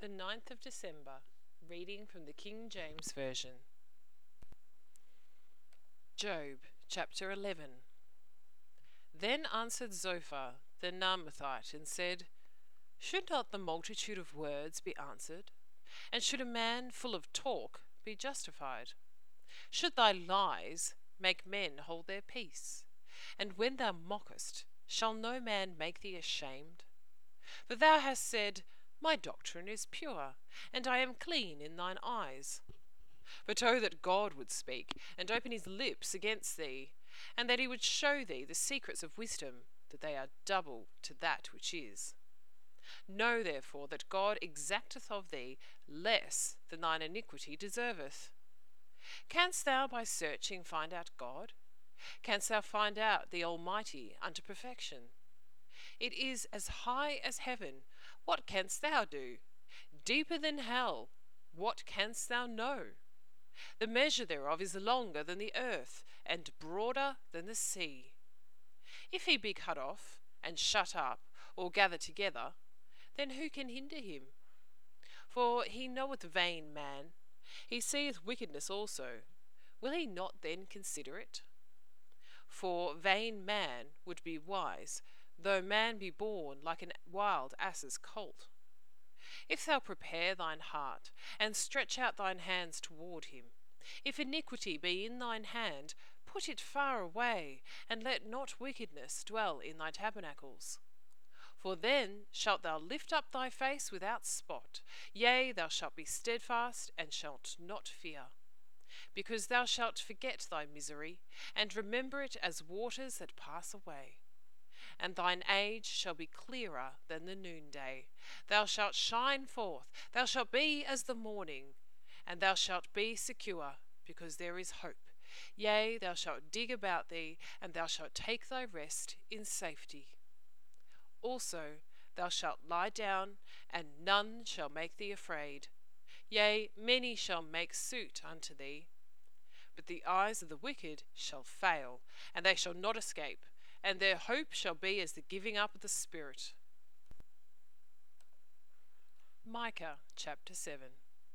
The 9th of December, reading from the King James Version. Job, chapter 11. Then answered Zophar the Naamathite and said, Should not the multitude of words be answered? And should a man full of talk be justified? Should thy lies make men hold their peace? And when thou mockest, shall no man make thee ashamed? For thou hast said, My doctrine is pure, and I am clean in thine eyes. But oh, that God would speak, and open his lips against thee, and that he would show thee the secrets of wisdom, that they are double to that which is. Know therefore that God exacteth of thee less than thine iniquity deserveth. Canst thou by searching find out God? Canst thou find out the Almighty unto perfection? It is as high as heaven, what canst thou do? Deeper than hell, what canst thou know? The measure thereof is longer than the earth, and broader than the sea. If he be cut off, and shut up, or gather together, then who can hinder him? For he knoweth vain man, he seeth wickedness also. Will he not then consider it? For vain man would be wise, though man be born like a wild ass's colt. If thou prepare thine heart, and stretch out thine hands toward him, if iniquity be in thine hand, put it far away, and let not wickedness dwell in thy tabernacles. For then shalt thou lift up thy face without spot, yea, thou shalt be steadfast, and shalt not fear. Because thou shalt forget thy misery, and remember it as waters that pass away. And thine age shall be clearer than the noonday. Thou shalt shine forth, thou shalt be as the morning, and thou shalt be secure, because there is hope. Yea, thou shalt dig about thee, and thou shalt take thy rest in safety. Also thou shalt lie down, and none shall make thee afraid. Yea, many shall make suit unto thee. But the eyes of the wicked shall fail, and they shall not escape, and their hope shall be as the giving up of the spirit. Micah chapter 7.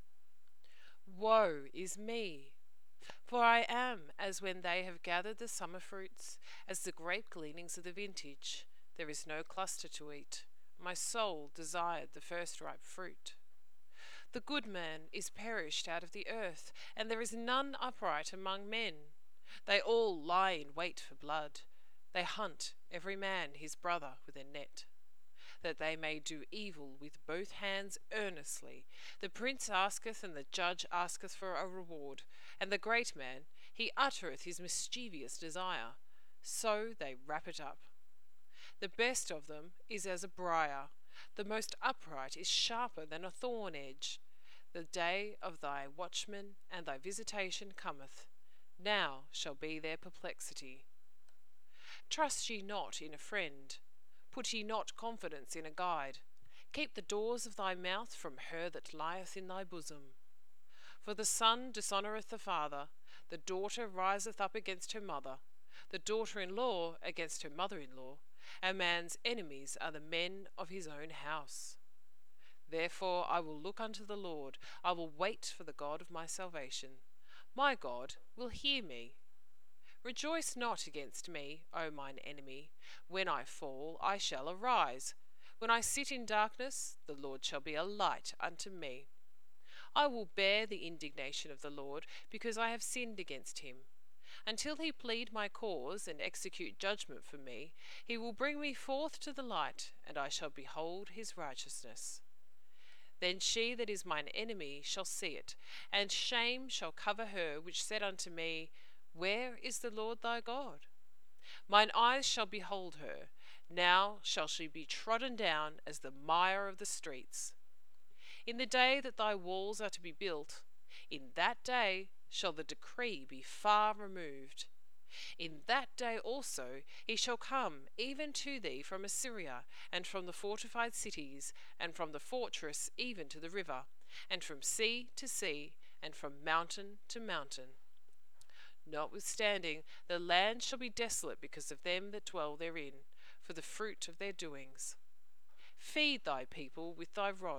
Woe is me! For I am as when they have gathered the summer fruits, as the grape gleanings of the vintage. There is no cluster to eat. My soul desired the first ripe fruit. The good man is perished out of the earth, and there is none upright among men. They all lie in wait for blood. They hunt every man his brother with a net, that they may do evil with both hands earnestly. The prince asketh, and the judge asketh for a reward, and the great man, he uttereth his mischievous desire. So they wrap it up. The best of them is as a briar, the most upright is sharper than a thorn edge. The day of thy watchman and thy visitation cometh. Now shall be their perplexity. Trust ye not in a friend, put ye not confidence in a guide. Keep the doors of thy mouth from her that lieth in thy bosom. For the son dishonoureth the father, the daughter riseth up against her mother, the daughter-in-law against her mother-in-law. A man's enemies are the men of his own house. Therefore I will look unto the Lord, I will wait for the God of my salvation. My God will hear me. Rejoice not against me, O mine enemy. When I fall, I shall arise. When I sit in darkness, the Lord shall be a light unto me. I will bear the indignation of the Lord, because I have sinned against him. Until he plead my cause and execute judgment for me, he will bring me forth to the light, and I shall behold his righteousness. Then she that is mine enemy shall see it, and shame shall cover her which said unto me, Where is the Lord thy God? Mine eyes shall behold her. Now shall she be trodden down as the mire of the streets. In the day that thy walls are to be built, in that day shall the decree be far removed. In that day also he shall come even to thee from Assyria, and from the fortified cities, and from the fortress even to the river, and from sea to sea, and from mountain to mountain. Notwithstanding, the land shall be desolate because of them that dwell therein, for the fruit of their doings. Feed thy people with thy rod,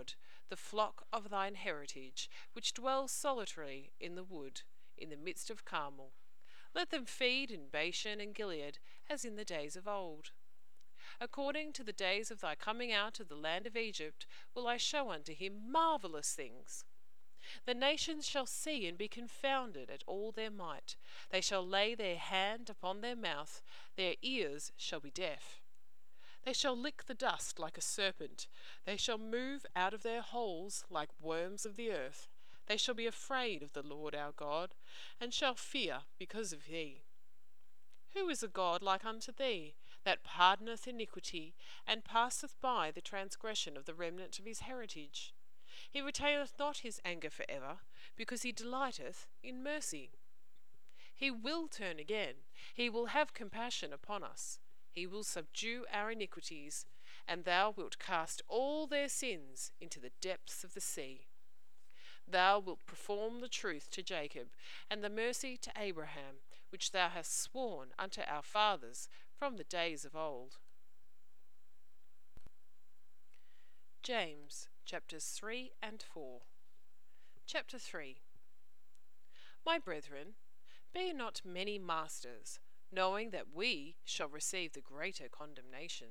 the flock of thine heritage, which dwells solitary in the wood, in the midst of Carmel. Let them feed in Bashan and Gilead, as in the days of old. According to the days of thy coming out of the land of Egypt, will I show unto him marvellous things. The nations shall see and be confounded at all their might. They shall lay their hand upon their mouth, their ears shall be deaf. They shall lick the dust like a serpent. They shall move out of their holes like worms of the earth. They shall be afraid of the Lord our God, and shall fear because of thee. Who is a God like unto thee, that pardoneth iniquity, and passeth by the transgression of the remnant of his heritage? He retaineth not his anger for ever, because he delighteth in mercy. He will turn again, he will have compassion upon us. He will subdue our iniquities, and thou wilt cast all their sins into the depths of the sea. Thou wilt perform the truth to Jacob, and the mercy to Abraham, which thou hast sworn unto our fathers from the days of old. James, chapters 3 and 4. Chapter 3. My brethren, be not many masters, knowing that we shall receive the greater condemnation.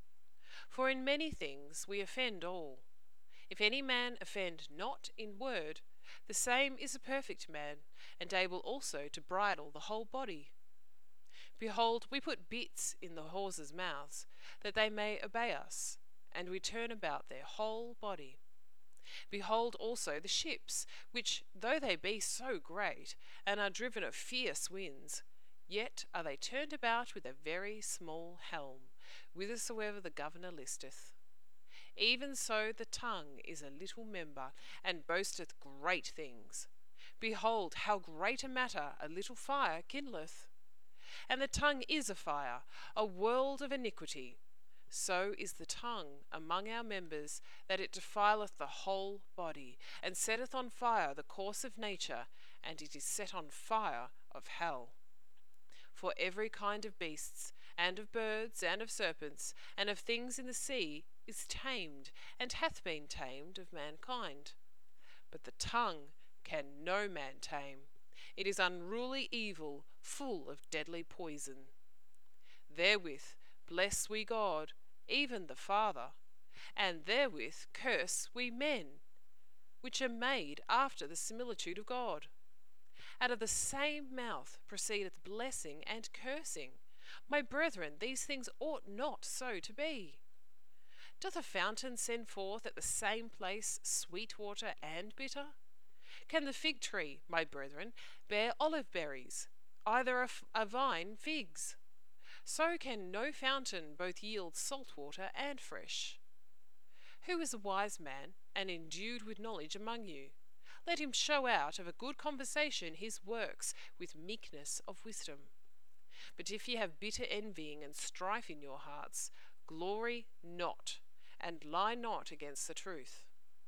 For in many things we offend all. If any man offend not in word, the same is a perfect man, and able also to bridle the whole body. Behold, we put bits in the horses' mouths, that they may obey us, and we turn about their whole body. Behold also the ships, which, though they be so great, and are driven of fierce winds, yet are they turned about with a very small helm, whithersoever the governor listeth. Even so the tongue is a little member, and boasteth great things. Behold, how great a matter a little fire kindleth. And the tongue is a fire, a world of iniquity. So is the tongue among our members, that it defileth the whole body, and setteth on fire the course of nature, and it is set on fire of hell. For every kind of beasts, and of birds, and of serpents, and of things in the sea, is tamed, and hath been tamed of mankind. But the tongue can no man tame. It is unruly evil, full of deadly poison. Therewith bless we God, even the Father, and therewith curse we men, which are made after the similitude of God. Out of the same mouth proceedeth blessing and cursing. My brethren, these things ought not so to be. Doth a fountain send forth at the same place sweet water and bitter? Can the fig tree, my brethren, bear olive berries, either a vine figs? So can no fountain both yield salt water and fresh. Who is a wise man and endued with knowledge among you? Let him show out of a good conversation his works with meekness of wisdom. But if ye have bitter envying and strife in your hearts, glory not, and lie not against the truth.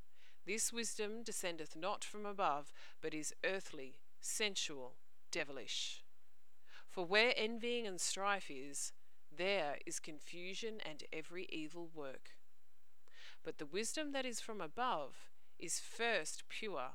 This wisdom descendeth not from above, but is earthly, sensual, devilish. For where envying and strife is, there is confusion and every evil work. But the wisdom that is from above is first pure,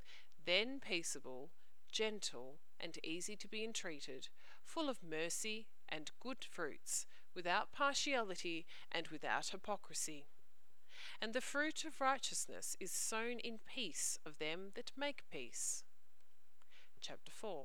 then peaceable, gentle, and easy to be entreated, full of mercy and good fruits, without partiality and without hypocrisy. And the fruit of righteousness is sown in peace of them that make peace. Chapter 4.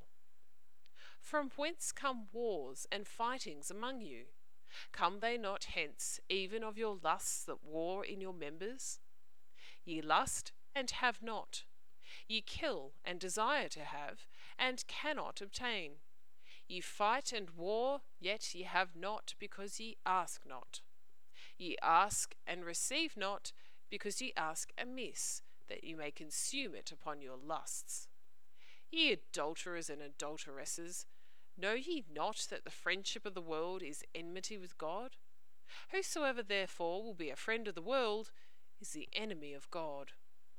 From whence come wars and fightings among you? Come they not hence, even of your lusts that war in your members? Ye lust and have not. Ye kill and desire to have, and cannot obtain. Ye fight and war, yet ye have not, because ye ask not. Ye ask and receive not, because ye ask amiss, that ye may consume it upon your lusts. Ye adulterers and adulteresses, know ye not that the friendship of the world is enmity with God? Whosoever therefore will be a friend of the world is the enemy of God.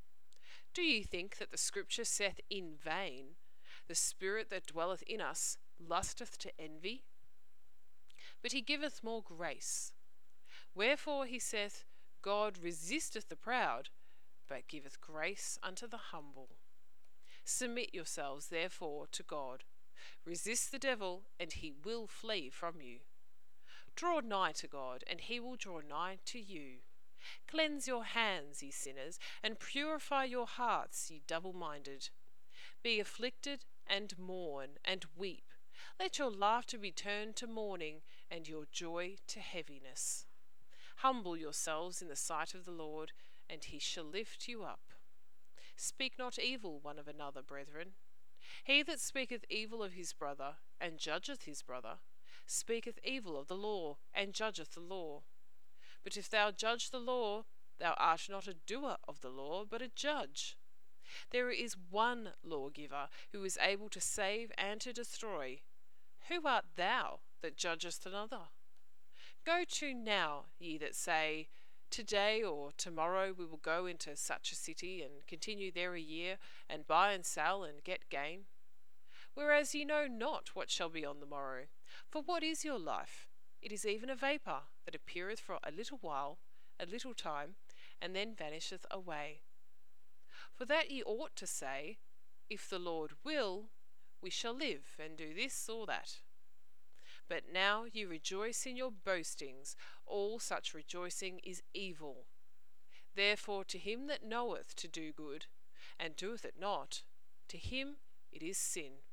Do ye think that the Scripture saith in vain, the Spirit that dwelleth in us lusteth to envy? But he giveth more grace. Wherefore he saith, God resisteth the proud, but giveth grace unto the humble. Submit yourselves therefore to God. Resist the devil, and he will flee from you. Draw nigh to God, and he will draw nigh to you. Cleanse your hands, ye sinners, and purify your hearts, ye double-minded. Be afflicted, and mourn, and weep. Let your laughter be turned to mourning, and your joy to heaviness. Humble yourselves in the sight of the Lord, and he shall lift you up. Speak not evil one of another, brethren. He that speaketh evil of his brother, and judgeth his brother, speaketh evil of the law, and judgeth the law. But if thou judge the law, thou art not a doer of the law, but a judge. There is one lawgiver, who is able to save and to destroy. Who art thou that judgest another? Go to now, ye that say, Today or tomorrow we will go into such a city, and continue there a year, and buy and sell, and get gain. Whereas ye know not what shall be on the morrow. For what is your life? It is even a vapour, that appeareth for a little while, a little time, and then vanisheth away. For that ye ought to say, If the Lord will, we shall live, and do this or that. But now ye rejoice in your boastings. All such rejoicing is evil. Therefore to him that knoweth to do good, and doeth it not, to him it is sin.